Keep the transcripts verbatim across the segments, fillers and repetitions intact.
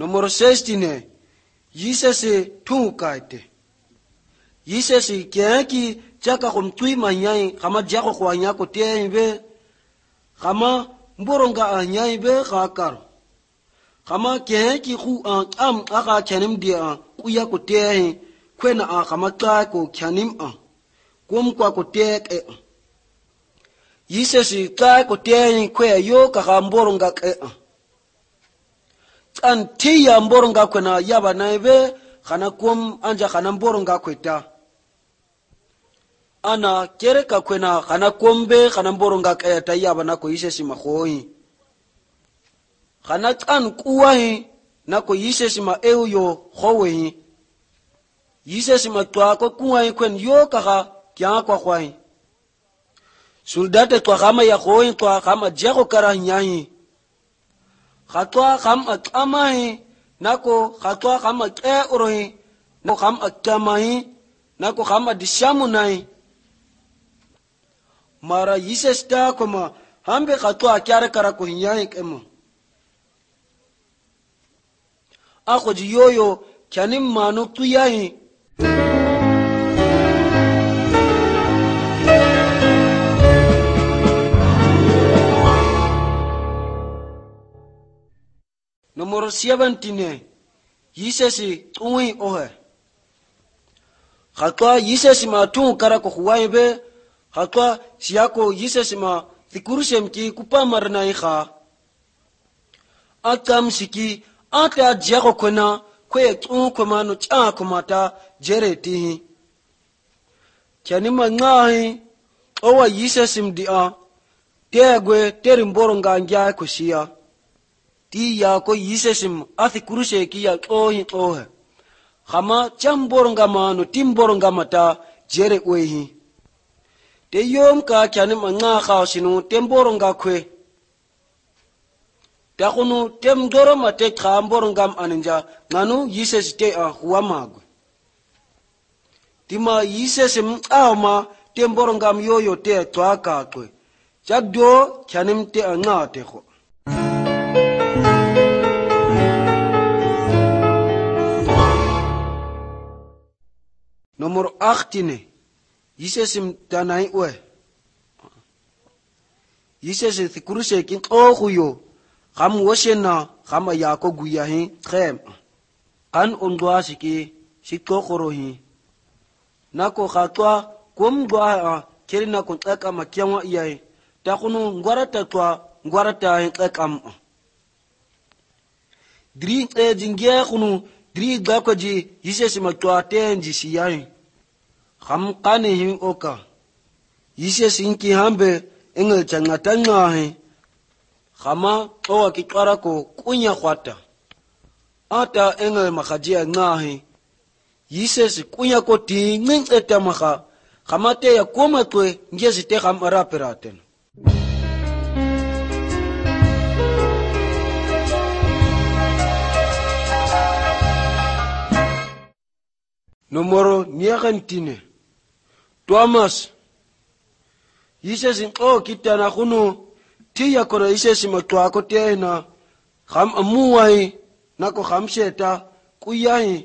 Numero sixteen yisesi tunkaite yisesi kiaki chaka kumtui manyai kama jako kwa nyako tiembe kama mboronga anyaibe kakaro kama kiaki ku am aka chanim dia kuya ko tiehi kwena a kama ka ko chanim a kum kwa ko tek e yisesi ka ko tiehi kwe yo ka mboronga e an tiya mboronga kwena yaba naibe kana kum anja kana mboronga kweta ana kereka kwena kana kombe kana mboronga kayata yaba nako yisesi mahoi kana tan kuwahi nako yisesi ma euyo howehi yisesi ma twako kuwahi kwen yo kaka kya kwa kwai soldate twa kama ya hoi twa kama jako kara nyahi khatwa kama kamahi nako khatwa kama ke orohi no kama kamahi nako kama dishamu nai mara yises ta kuma hambe khatwa kyara kara ko hinyai kemo ako jiyoyo kyanim manu tuyahi numero seventeen yisesi tuwi ohe khatwa yisesi ma tu kara ko huwaibe hatwa siyako yisesi ma thikurushem ki kupamar na ikha atam siki ata jako kwena kwe tu kwemano cha kumata jereti kyanima ngahi owa yisesi mdia tegwe terimboronga ngya kushia ti yako yisesi athikurushe ki ya ohi ohe khama chamboronga mano timboronga mata jere wehi te yom ka kyane manga kha sinu temboronga kwe ta kunu tem doro mate khamborongam ananja nganu yises te a huamagwe tima yises mama temborongam yoyo te twaka kwe chagdo kyane mte anga te kho numero eighteen yisesim tanai we yisesim thikuruse kin ohuyo kham woshena khama yako guyahi khem an ondwa siki sikko khorohi nako khatwa kumdwa kerina kun tsaka makyanwa iyai takunu ngwarata twa ngwarata hin tsakam dri e jingia khunu dri gakoji yisesim twa tenji siyai kham kane hin oka yise sinki hambe engel changata ngahe khama owa kitwara ko kunya khwata ata engel makhajia ngahe yise si kunya ko ti ngetseta makha khama te ya koma twe ngezi te kham araperaten numero niagantine Thomas yisesin o kitana khunu tiya kono yisesin matwa ko tena kham amuwai nako khamsheta kuyahi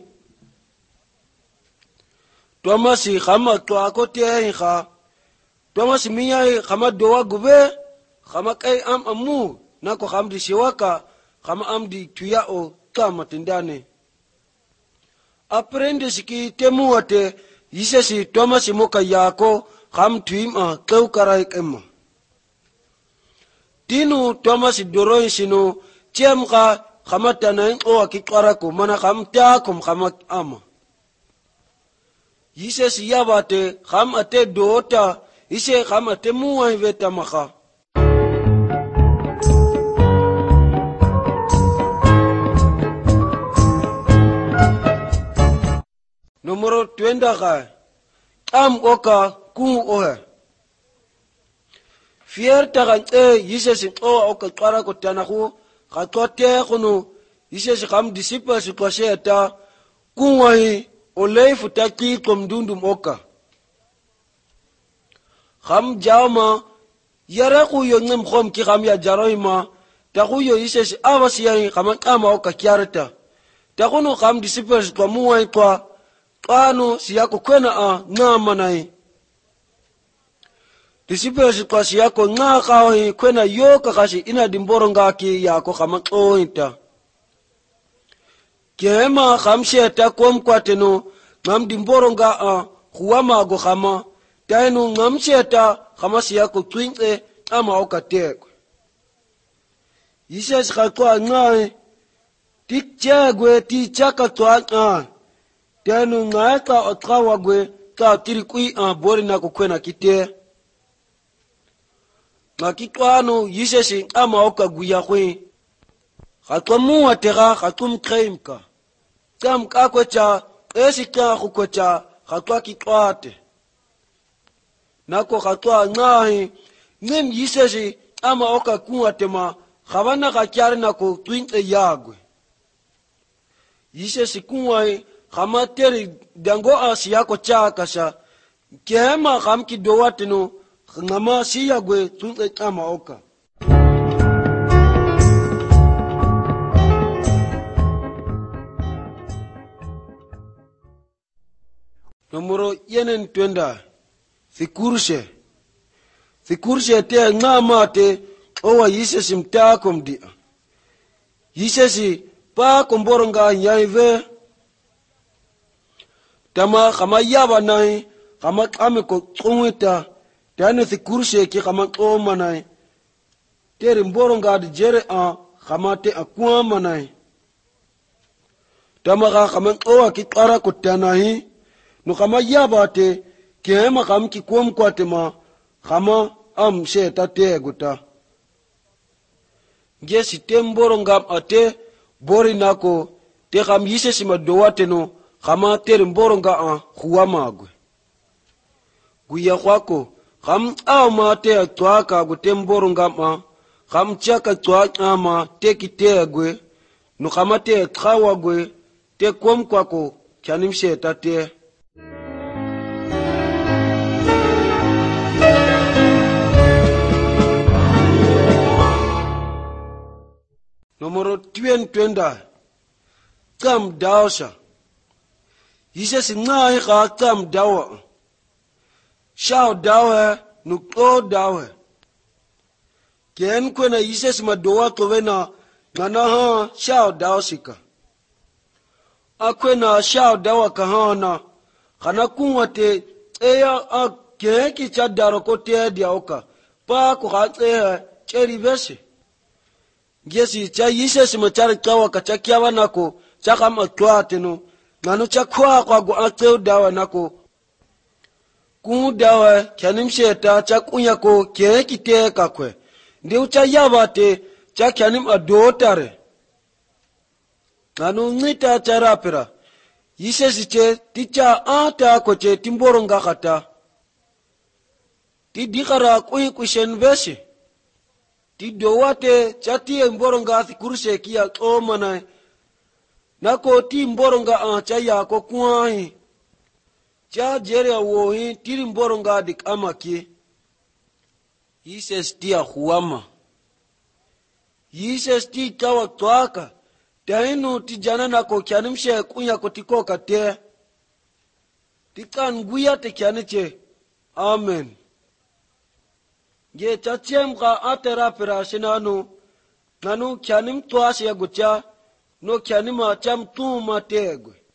Thomas kham matwa ko tena kha Thomas miyai kham dowa gube kham kai am amu nako kham di siwaka kham am di tuya o kama tindane aprende siki temuate yisesi Thomas moka yako kham tuima kau karai kema tinu Thomas doroi sino chemka khamata na o akitwara ko mana kham ta kum khama ama yisesi yabate kham ate dota ise kham ate muwa veta makha numero twenda ga am oka ku ohe fier tagan e yisesi o oka twara ko tanahu ga tote khunu yisesi kham disciple si kwasheta kuwahi oleifu taki komdundum oka kham jama yara ku yo ngem khom ki kham ya jaroima ta ku yo yisesi awasiya kham ama oka kyarta takono kam disciples kwa muwa kwa kwano siyako kwena a ngama nai disciples kwa siyako nga kawi kwena yoka kashi ina dimboro ngaki yako kama ointa kema kamsheta komkwateno ngam dimboro nga a huwama go kama tainu ngamsheta kama siyako twinke ama okatekwe yishes kakwa ngai tik chegwe ti chaka twa tenu ngaeka otkawa gwe ka tirikui a bori na kukwena kite makitwano yisheshi ama oka guya kwe khatwamu atera khatum kreimka tam ka kwecha esika khukwecha khatwa kitwate nako khatwa ngahi nim yisheshi ama oka kuatema khabana kakyari nako twinte yagwe yisheshi kuwai kama teri dango asiyako chakasha kema kamki dowatino ngama siyagwe tunze kama oka nomoro yenen twenda fikurshe fikurshe te ngama te owa yisesi mtako mdia yisesi pa komboronga nyaive tama kama yaba nai kama kame ko tsungwita tane fikurshe ki kama koma nai tere mboronga de jere a kama te akwama nai tama ka kama owa ki kara ko tanahi no kama yaba te kema kam ki kom kwatema kama am sheta te guta ngesi temboronga ate bori nako te kam yise sima dowateno kama tere mboronga a huwamagwe guya kwako kam ama te atwaka gute mboronga ma kam chaka twaka ma te kitegwe no kama te trawagwe te kom kwako kyanimshe tate nomoro twen twenda kam daosha yise singai ka kam dawa shao dawa nuko dawa ken kwena yise sima dowa tovena ngana ha shao daosika akwena shao dawa kahana kana kunwate eya a keki chadaro ko te diaoka pa ko ha te cheribese ngesi cha yise sima chari kawa kachakiawa nako chaka matwateno ngano chakwa kwa go ateu dawa nako ku dawa kyanimsheta chakunya ko kekiteka kwe ndi ucha yabate chakyanim adotare ngano ngita charapera yise siche ticha ata ko che timboronga kata ti dikara ku kushen vese ti dowate chati mboronga thikurse kia omana nako ti mboronga a chaya ko kwai cha jere wohi ti mboronga dik amaki yises ti ahuama yises ti kawa twaka tainu ti jana nako kyanimshe kunya kotikoka te tikan guya te kyaniche amen ge chachem ka atera perasinanu nanu kyanim twasi ya gucha no kyanima cham tuma tegwe